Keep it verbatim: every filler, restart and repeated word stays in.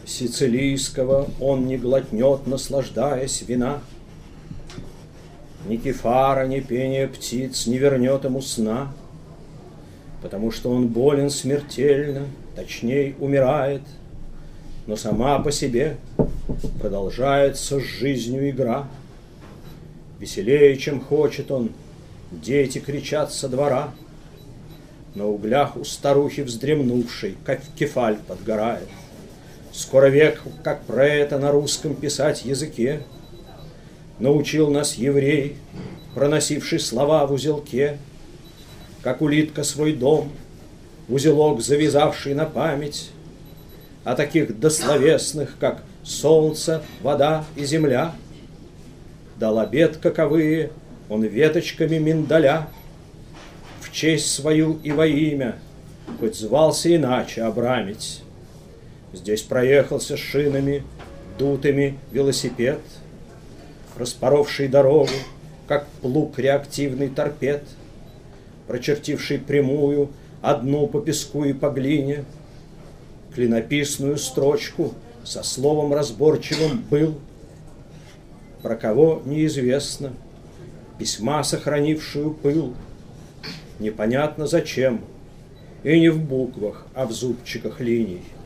сицилийского он не глотнет, наслаждаясь вина. Ни кефара, ни пение птиц не вернет ему сна, потому что он болен смертельно, точней умирает, но сама по себе продолжается с жизнью игра. Веселее, чем хочет он, дети кричат со двора. На углях у старухи вздремнувшей, как кефаль подгорает. Скоро век, как про это на русском писать языке. Научил нас еврей, проносивший слова в узелке, как улитка свой дом, узелок завязавший на память, о таких дословесных, как солнце, вода и земля. Дал обет каковые он веточками миндаля, в честь свою и во имя, хоть звался иначе Абрамить. Здесь проехался шинами, дутыми велосипед, распоровший дорогу, как плуг реактивный торпед, прочертивший прямую, одну по песку и по глине, клинописную строчку со словом разборчивым был, про кого неизвестно, письма, сохранившую пыл, непонятно зачем, и не в буквах, а в зубчиках линий.